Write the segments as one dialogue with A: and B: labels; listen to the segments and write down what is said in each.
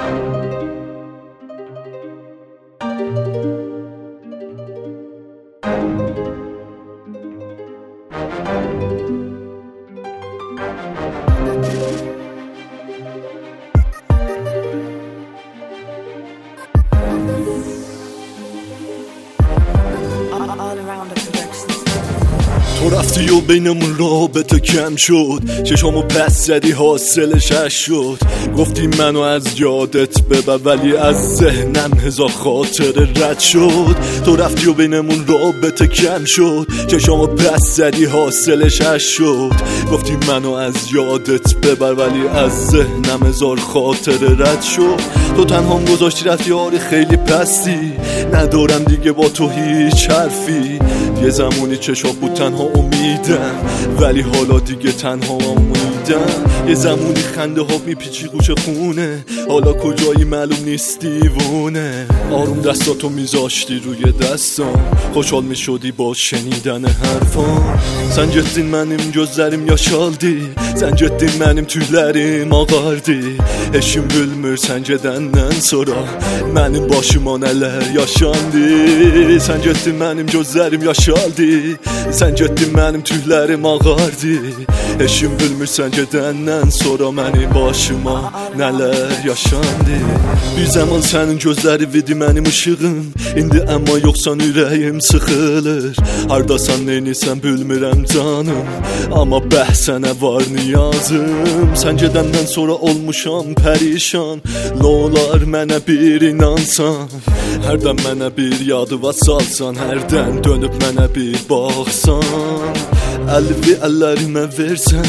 A: تو رفتی و بینمون رابطه کم شد، چشامو پس زدی حاصلش شد. گفتی منو از یادت ببر ولی از ذهنم هزار خاطره رد شد. تو رفتی و بینمون رابطه کم شد، چشامو پس زدی حاصلش شد. گفتی منو از یادت ببر ولی از ذهنم هزار خاطره رد شد. تو تنهام گذاشتی رفتی آره خیلی پستی، ندارم دیگه با تو هیچ حرفی. یه زمانی چشات بود تنها امیدم ولی حالا دیگه تنها امیدم. یه زمانی خنده ها میپیچی گوش خونه، حالا کجایی معلوم نیست دیوونه. آروم دستاتو میذاشتی روی دستام، خوشحال میشدی با شنیدن حرفام. Sen gittin benim gözlerim yaşaldı, sen gittin benim tüylerim ağardı. Eşim bilmir səncədəndən sonra mənim başıma nələr yaşandı. Sen gittin benim gözlerim yaşaldı, sen gittin benim tüylerim ağardı. Eşim bilmir səncədəndən sonra mənim başıma nələr yaşandı. Bir zaman sənin gözləri vidi mənim ışığım, indi amma yoxsan ürəyim sıxılır. Hardasan neynirsən bilmirəm canım, amma bəhsənə var niyazım. Sən gedəndən sonra olmuşam pərişan, nə olar mənə bir inansan. Hərdən mənə bir yadıva salsan, hərdən dönüb mənə bir baxsan. Əlvi əllərimə versən,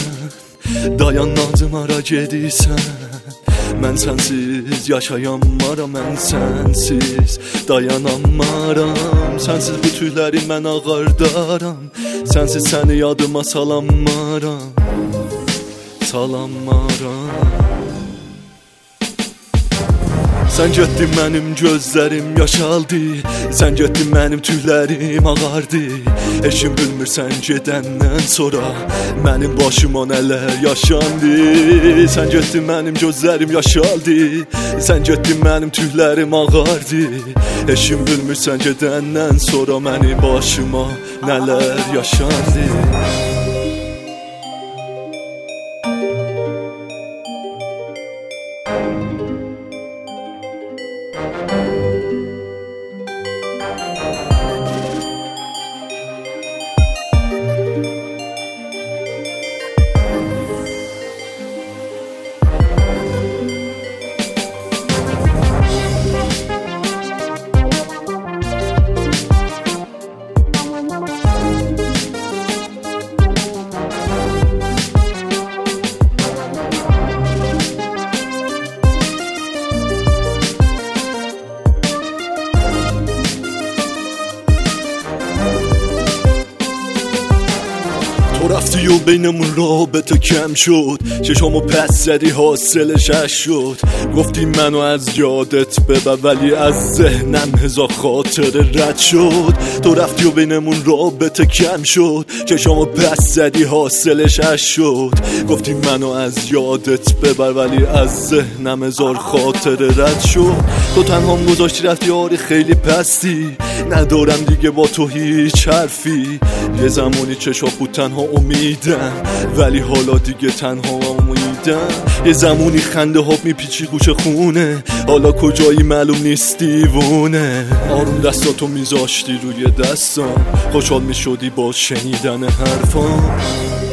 A: dayanmadım ara gedirsən. Mən sənsiz yaşayamaram, mən sənsiz dayanamaram. Sənsiz bu tüyləri mən ağardaram, sənsiz səni yadıma salamaram, salamaram. Sen getdin mənim gözlərim yaşaldı, sen getdin mənim tüylərim ağardı. Eşim bilmir sən gedəndən sonra mənim başıma nələr yaşandı. Sen getdin mənim gözlərim yaşaldı, sen getdin mənim tüylərim ağardı. Eşim bilmir sən gedəndən sonra mənim başıma nələr yaşandı. تو رفتی و بینمون رابطه کم شد، چشامو پس زدی حاصلش شد. گفتی منو از یادت ببر ولی از ذهنم هزار خاطره رد شد. تو رفتی و بینمون رابطه کم شد، چشامو پس زدی حاصلش شد. گفتی منو از یادت ببر ولی از ذهنم هزار خاطره رد شد. تو تنهام گذاشتی رفتی آره خیلی پستی، ندارم دیگه با تو هیچ حرفی. یه زمانی چشات بود تنها امیدم ولی حالا دیگه تنها امیدم. یه زمانی خنده ها میپیچی گوش خونه، حالا کجایی معلوم نیست دیوونه. آروم دستاتو میذاشتی روی دستام، خوشحال میشدی با شنیدن حرفام.